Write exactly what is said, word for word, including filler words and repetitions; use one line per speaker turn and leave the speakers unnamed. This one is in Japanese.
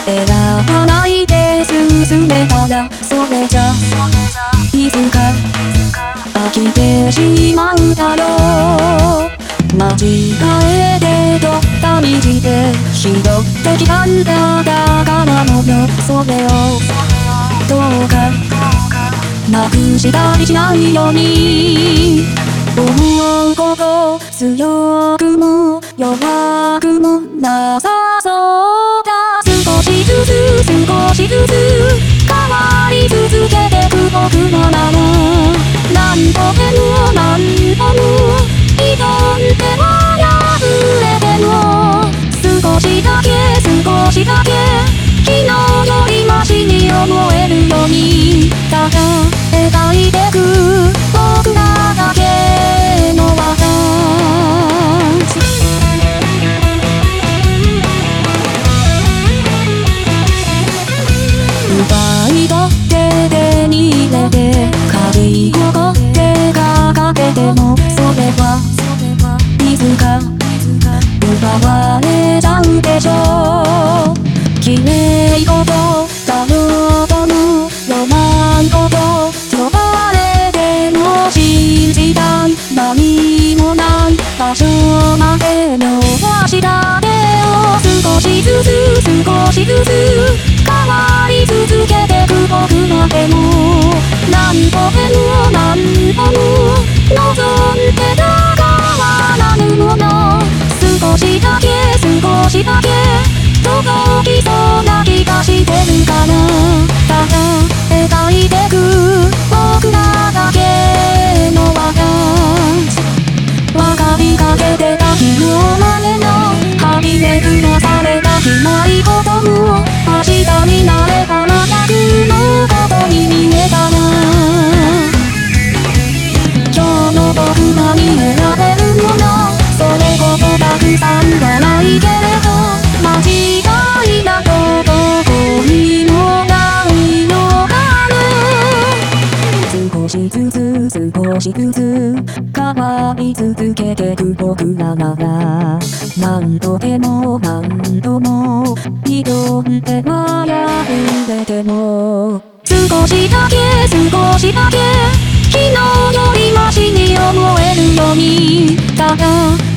選ばないで進めたらそれじゃいつか飽きてしまうだろう。間違えて取った道で拾ってきたんだ宝物それをどうかなくしたりしないように思うこと強くも弱くもなさそうだ。少しずつ少しずつ変わり続けてく僕のまま何度でも何度も挑んでは破れても少しだけ少しだけ昨日よりマシに思えるようにただ描いてく僕らだけのワンス奪い取って手に入れて軽い心で掲げてもそれはいつか奪われちゃうでしょう。綺麗事だろうともロマンこと呼ばれても信じた何もない場所までの足だけを少しずつ少しずつ変わり続けてく僕らでも何度でも何度も望んでた変わらぬもの少しだけ少しだけ届きそうな気がしてるかな。ただ描いてく僕らだけのワンス分かりかけてた昨日までのはみ出くされた決まり事も明日になればまた苦のことに見えたな。今日の僕らに選べるものそれほどたくさんはないけれど間違いなことここにもないのかな。少しずつ少しずつ変わり続けてく僕らなら何度でも何度も挑んでは破れても少しだけ少しだけ昨日よりマシに思えるようにただ